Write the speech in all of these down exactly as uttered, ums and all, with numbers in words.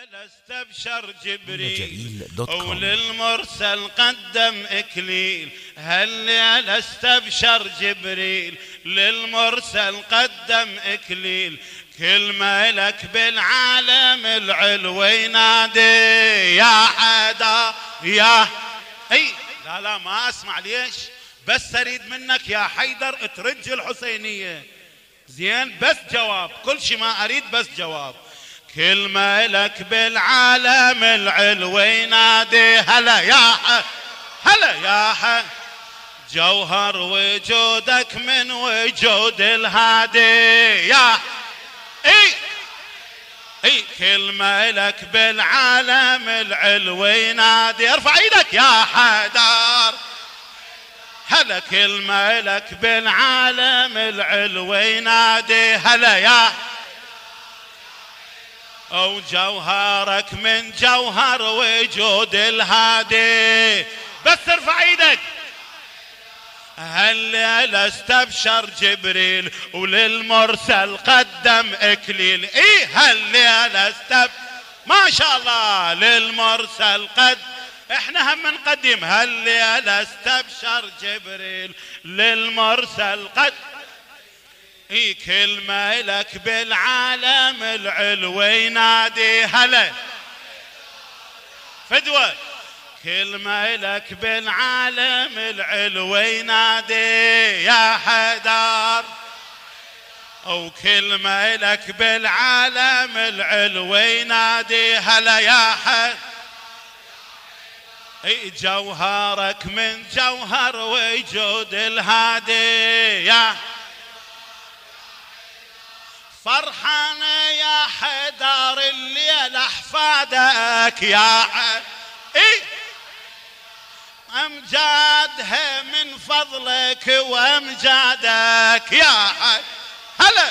استبشر جبريل وللمرسل قدم إكليل. هالليلة استبشر جبريل للمرسل قدم إكليل. كل ملك بالعالم العلوي ينادي يا حدا يا اي لا لا ما اسمع ليش، بس اريد منك يا حيدر ترج الحسينية زين، بس جواب، كل شي ما اريد بس جواب. كل ملك بالعالم العلوي ينادي هلا يا ح هلا يا ح جوهر وجودك من وجود الهادي يا اي اي. كل ملك بالعالم العلوي ينادي ارفع ايدك يا حيدر هلا. كل ملك بالعالم العلوي ينادي هلا يا او جوهرك من جوهر وجود الهادي. بس ارفع ايدك. هالليلة استبشر جبريل وللمرسل قدم إكليل. ايه هالليلة استب ما شاء الله للمرسل قد احنا هم نقدم. هالليلة استبشر جبريل للمرسل قد ايه. كل ملك بالعالم العلوي ينادي هلا فدوة. كل ملك بالعالم العلوي ينادي يا حيدر او كل ملك بالعالم العلوي ينادي هلا يا حيدر. اي جوهرك من جوهر وجود الهادي يا فرحانة يا حيدر الليلة احفادك يا حيدر. اي امجادها من فضلك وامجادك يا حي هلا.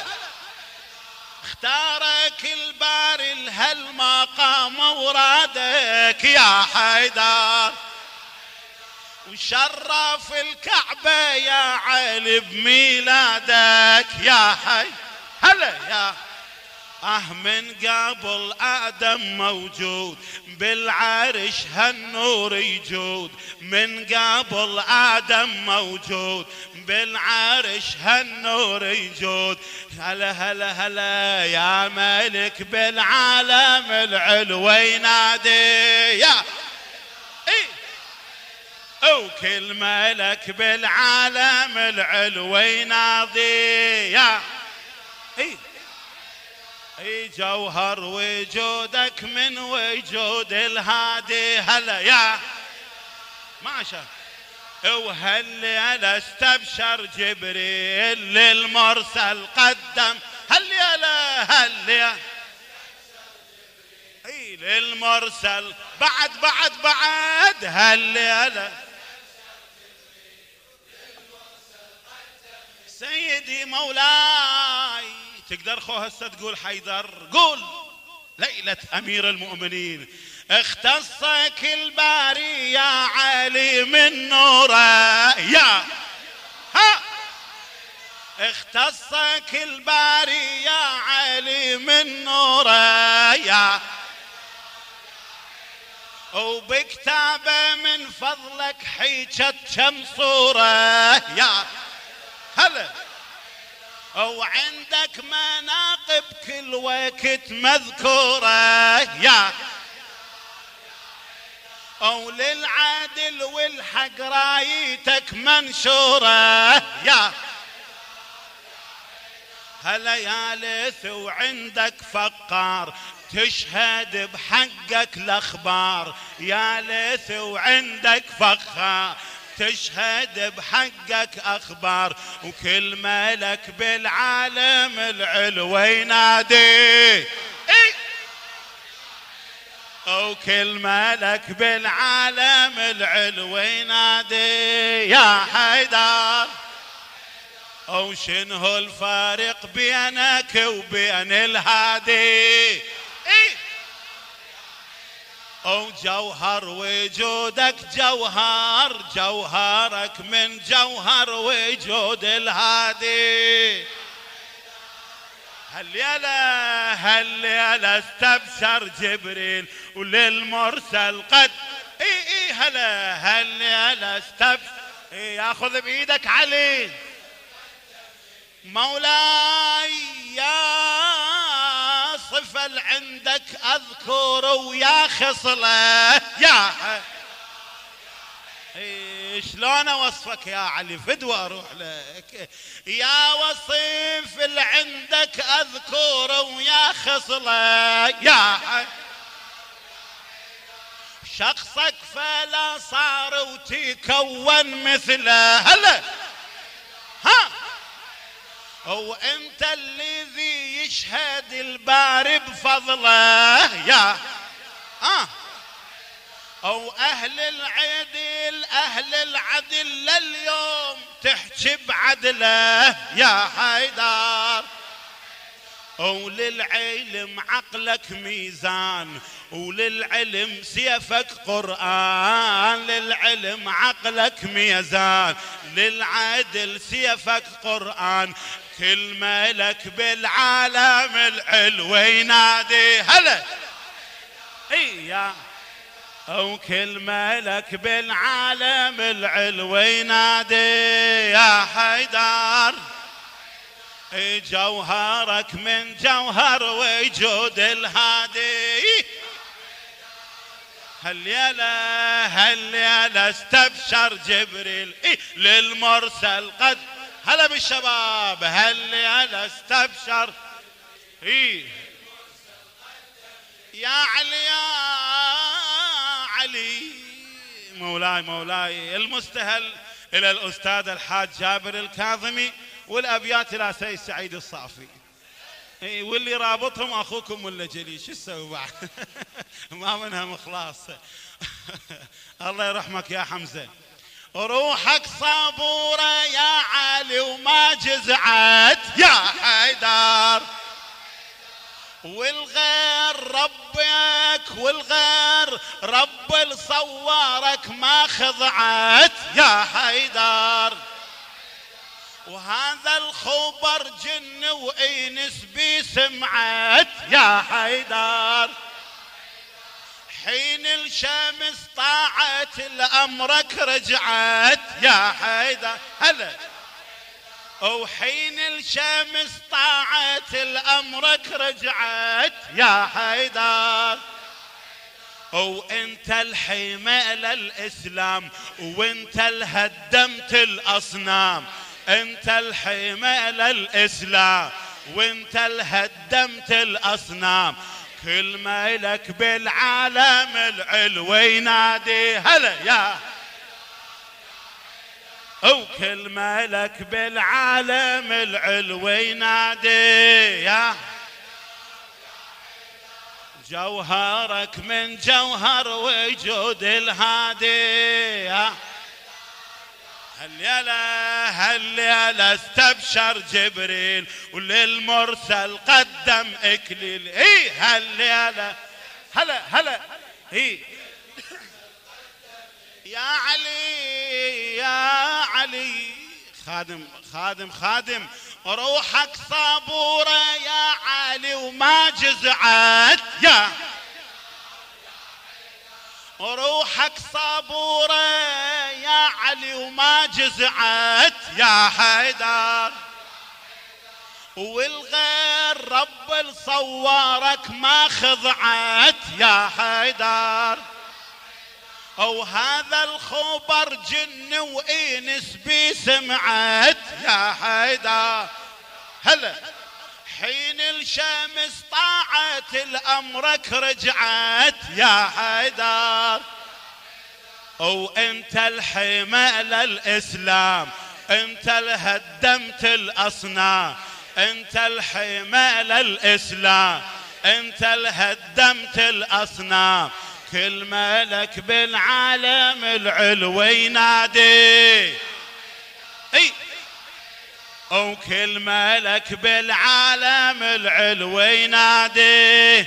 اختارك الباري لهالمقام ورادك يا حيدر وشرف الكعبة يا علي بميلادك يا حي هلا يا اه. من قبل آدم موجود بالعرش هالنور يجود. من قبل آدم موجود بالعرش هالنور يجود. هلا هلا هلا يا ملك بالعالم العلوي ينادي يا اي او كل ملك بالعالم العلوي ينادي يا اي اي. جوهر وجودك من وجود الهادي هلا يا ما شاء. وهالليلة استبشر جبريل للمرسل قدم هالليلة هالليلة اي للمرسل بعد بعد بعد هالليلة سيدي مولاي. تقدر خو هسه تقول حيدر قول. ليلة أمير المؤمنين اختصك الباري يا علي من نوره يا ها. اختصك الباري يا علي من نوره يا وبكتابه من فضلك حيجت كم صورة يا هلا. وعندك مناقب كل وقت مذكورة يا او للعدل والحق رايتك منشورة يا هلا يا ليث. وعندك فقار تشهد بحقك الاخبار يا ليث. وعندك فخار تشهد بحقك اخبار. وكل ملك بالعالم العلوي ينادي اي وكل ملك بالعالم العلوي ينادي يا حيدر. او شنو الفارق بينك وبين الهادي اي او جوهر وجودك جوهر جوهرك من جوهر وجود الهادي هالليلة هالليلة استبشر جبريل وللمرسل قد اي اي هلا هالليلة استبشر اي ياخذ بايدك علي مولاي يا صفل عندك اذكر ويا خصله يا شلون اوصفك يا علي فدوى اروح لك يا وصيف اللي عندك اذكر ويا خصله يا شخصك فلا صار وتكون مثله هلا ها وانت الذي يشهد الباري بفضله يا اه او اهل العدل اهل العدل لليوم تحكي بعدله يا حيدر وللعلم عقلك ميزان وللعلم سيفك قرآن للعلم عقلك ميزان للعدل سيفك قرآن كل ملك بالعالم العلو ينادي هلا اي يا او كل ملك بالعالم العلو ينادي يا حيدر جوهرك من جوهر وجود الهادي هالليلة هالليلة استبشر جبريل إيه للمرسل قد هلا بالشباب هالليلة استبشر إيه يا علي يا علي مولاي مولاي المستهل إلى الأستاذ الحاج جابر الكاظمي والأبيات إلى سيد سعيد الصافي اي واللي رابطهم اخوكم ولا جليل شو تسوي بعد ما منها مخلاص الله يرحمك يا حمزه روحك صبوره يا علي وما جزعت يا حيدر والغير ربك والغير رب اللي صورك ما خضعت يا حيدر وهذا الخبر جن وإنس بي سمعت يا حيدر حين الشمس طاعت لأمرك رجعت يا حيدر هلا وحين الشمس طاعت لأمرك رجعت يا حيدر وانت الحمى للإسلام وانت الهدمت الأصنام انت الحمى للإسلام وانت الهدمت الأصنام كل ملك بالعالم العلو ينادي هلا يا او كل ملك بالعالم العلو ينادي يا جوهرك من جوهر وجود الهادي يا هالليلة هالليلة استبشر جبريل وللمرسل قدم إكليل اي هالليلة هلا هلا اي يا علي يا علي خادم خادم خادم روحك صبورة يا علي وما جزعت يا روحك صبورة يا علي وما جزعت يا حيدر والغير رب اللي صورك ما خضعت يا حيدر وهذا الخبر جن وإنس بي سمعت يا حيدر هلا حين الشمس طاعت لأمرك رجعت يا حيدر وانت الحمى للإسلام انت الهدمت الأصنام انت الحمى للإسلام انت الهدمت الأصنام كل ملك بالعالم العلو ينادي اي او كل ملك بالعالم العلو ينادي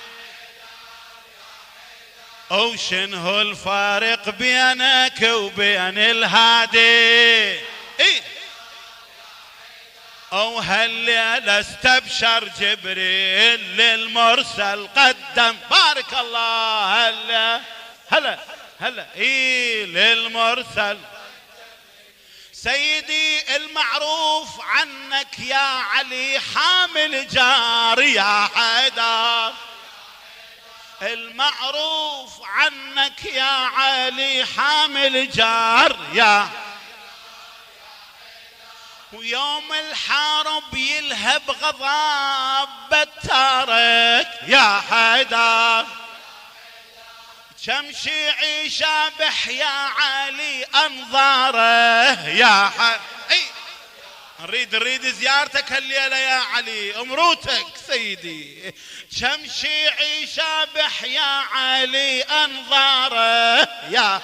او شنو الفارق بينك وبين الهادي اي او هالليلة استبشر جبريل للمرسل قدم. بارك الله. هلا هلا هلا اي للمرسل. سيدي المعروف عنك يا علي حامل جار يا حيدر، المعروف عنك يا علي حامل جار يا، ويوم الحرب يلهب غضب بتارك يا حيدر، شمشي شابح يا علي انظاره يا حي. نريد نريد زيارتك هالليله يا علي، امروتك سيدي. شمشي شابح يا علي انظاره يا،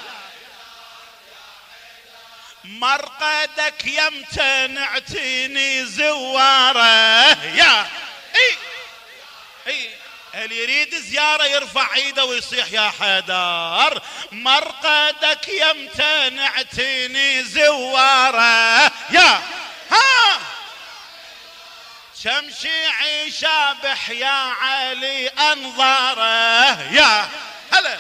مرقدك يمتنعتني زواره يا اي اي. اللي يريد زيارة يرفع ايده ويصيح يا حيدر. مرقدك يمتنعتني زواره يا ها، شمشي شابح يا علي انظاره يا هلا،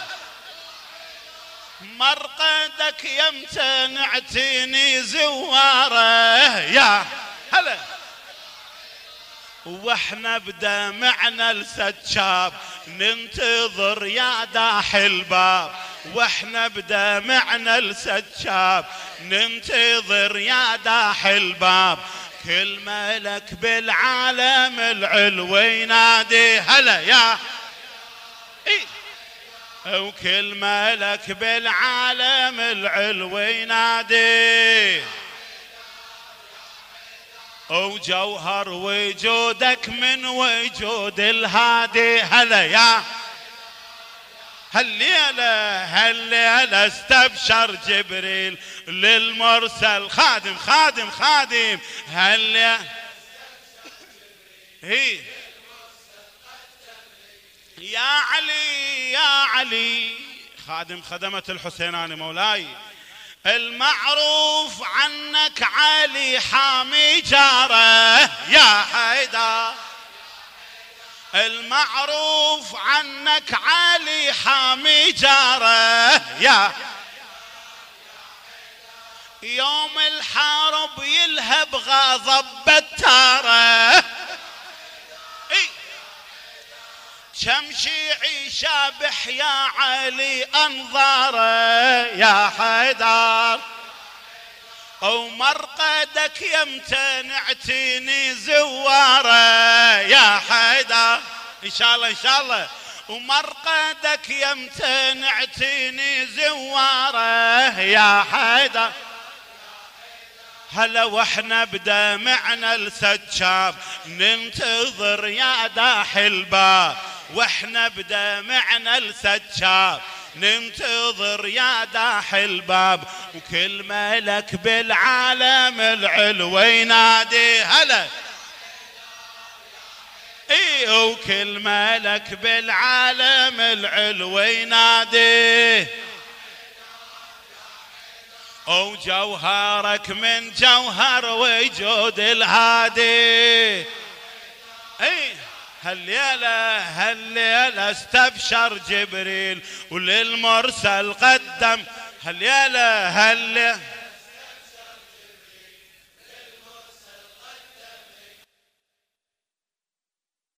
مرقدك يمتنعتني زواره يا هلا. واحنا بدمعنا السجاب ننتظر يا داح الباب، واحنا بدمعنا السجاب ننتظر يا داح الباب، كل ملك بالعالم العلوي ينادي هلا يا إيه، وكل ملك بالعالم العلوي ينادي، وجوهر وجودك من وجود الهادي هلا يا. هالليلة هالليلة استبشر جبريل للمرسل خادم خادم خادم هلا هي يا علي يا علي خادم خدمة الحسيناني مولاي. المعروف عنك علي حامي جاره يا حيدر، المعروف عنك علي حامي جاره يا، يوم الحرب يلهب غضب بتاره شمشي شابح يا علي انظاره يا حيدر، ومرقدك يمتنعتني زواره يا حيدر ان شاء الله ان شاء الله، ومرقدك يمتنعتني زواره يا حيدر. هلا واحنا بدمعنا السجاب ننتظر يا داح الباب، واحنا بدمعنا السجاب ننتظر يا داح الباب، وكل ملك بالعالم العلوي ينادي هلا اي، وكل ملك بالعالم العلوي ينادي، وجوهرك من جوهر وجود الهادي اي. هالليلة هالليلة استبشر جبريل وللمرسل قدم. هالليلة هالليلة